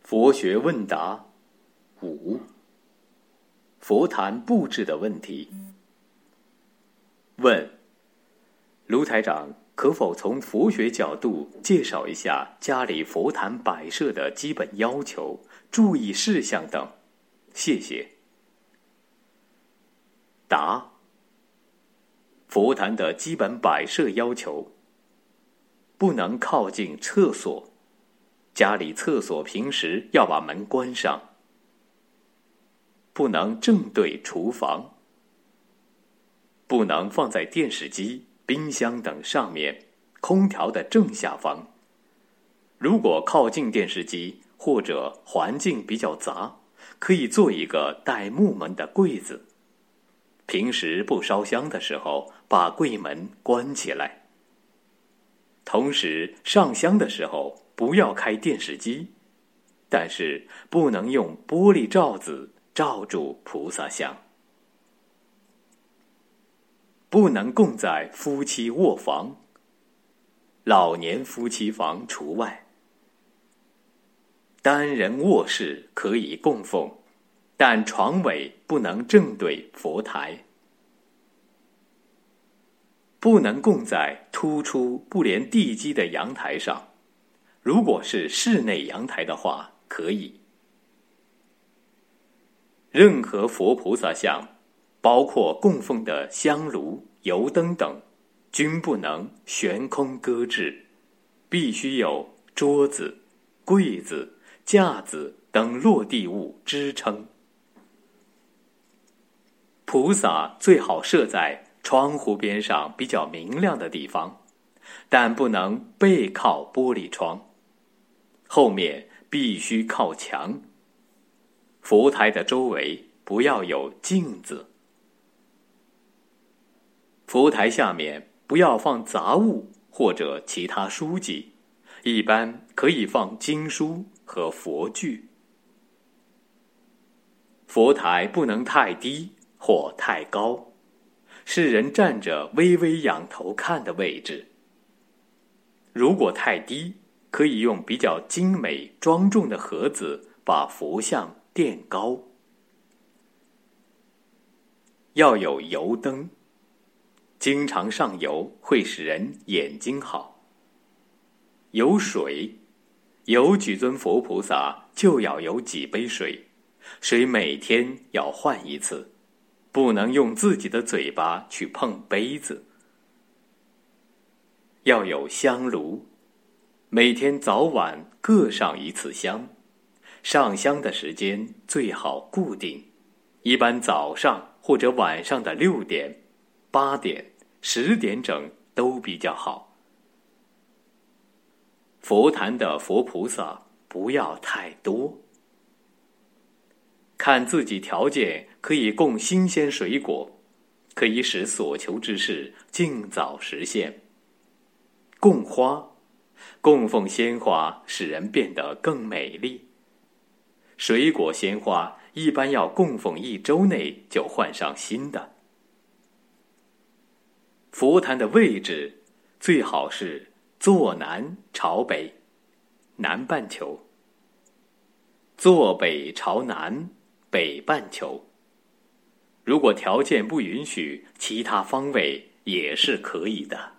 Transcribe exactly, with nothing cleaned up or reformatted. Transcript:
佛学问答五：佛坛布置的问题。问：卢台长，可否从佛学角度介绍一下家里佛坛摆设的基本要求、注意事项等？谢谢。答：佛坛的基本摆设要求：不能靠近厕所，家里厕所平时要把门关上；不能正对厨房；不能放在电视机、冰箱等上面，空调的正下方。如果靠近电视机或者环境比较杂，可以做一个带木门的柜子。平时不烧香的时候，把柜门关起来。同时上香的时候不要开电视机，但是不能用玻璃罩子罩住菩萨像。不能供在夫妻卧房，老年夫妻房除外。单人卧室可以供奉，但床尾不能正对佛台。不能供在突出不连地基的阳台上，如果是室内阳台的话，可以。任何佛菩萨像，包括供奉的香炉、油灯等，均不能悬空搁置，必须有桌子、柜子、架子等落地物支撑。菩萨最好设在窗户边上比较明亮的地方，但不能背靠玻璃窗，后面必须靠墙。佛台的周围不要有镜子。佛台下面不要放杂物或者其他书籍，一般可以放经书和佛具。佛台不能太低或太高，是人站着微微仰头看的位置。如果太低，可以用比较精美庄重的盒子把佛像垫高。要有油灯，经常上油会使人眼睛好。有水，有几尊佛菩萨就要有几杯水，水每天要换一次，不能用自己的嘴巴去碰杯子。要有香炉，每天早晚各上一次香，上香的时间最好固定，一般早上或者晚上的六点、八点、十点整都比较好。佛坛的佛菩萨不要太多。看自己条件，可以供新鲜水果，可以使所求之事尽早实现。供花，供奉鲜花使人变得更美丽。水果鲜花一般要供奉一周内就换上新的。佛坛的位置最好是坐南朝北，南半球；坐北朝南，北半球。如果条件不允许，其他方位也是可以的。